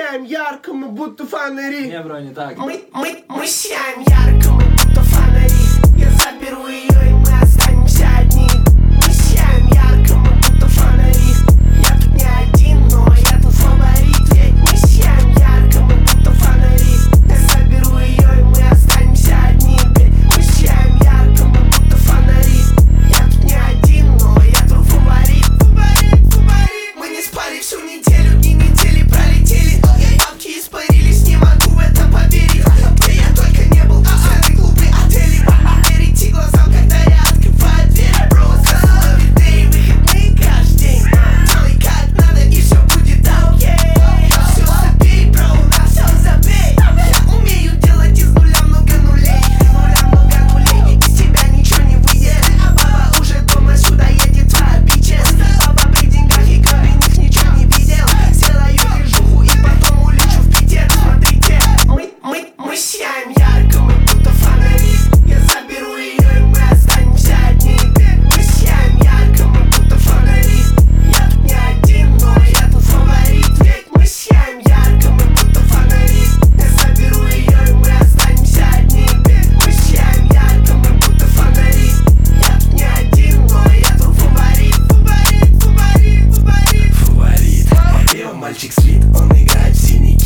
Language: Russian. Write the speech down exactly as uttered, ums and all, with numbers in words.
сияем ярко, мы будто фонари. Не, бро, не так. Мы, мы, мы сияем ярко, мы будто фонари. Я заберу ее, и мы останемся одни. Мы сияем ярко, мы будто фонари. Я тут не один, но я тут фаворит. Ведь мы сияем ярко, мы будто фонари. Я заберу ее, и мы останемся одни. Ведь мы сияем ярко, мы будто фонари. Я тут не один, но я тут фаворит. Фаворит, фаворит. Мы не спали всю неделю, дни недели пролетели. Бабки испарились, не могу в это поверить. Где я только не был, а клубы, отели. Верите глазам, когда я открываю дверь. Просто ловит выходные каждый день. Делай как надо, и все будет окей. Все забей, бро, на все забей. Я умею делать из нуля много нулей. Из нуля много нулей, и из тебя ничего не выйдет. А баба уже дома, сюда едет твоя бичес. Баба при деньгах и кабинах ничего не видел. Сделаю движуху и потом улечу в Питер. Смотрите, мы, мы, мы сияем ярко, мы будто фонари. Я заберу ее, и мы останемся одни. Мы сияем ярко, мы будто фонари. Я тут не один, но я тут фаворит. Ведь мы сияем ярко, мы будто фонари. Я заберу ее, и мы останемся одни. Мы сияем ярко, мы будто фонари. Я тут не один, но я тут фаворит. Фаворит, фаворит, фаворит. Фаворит, а где он, мальчик спит, он играет в синий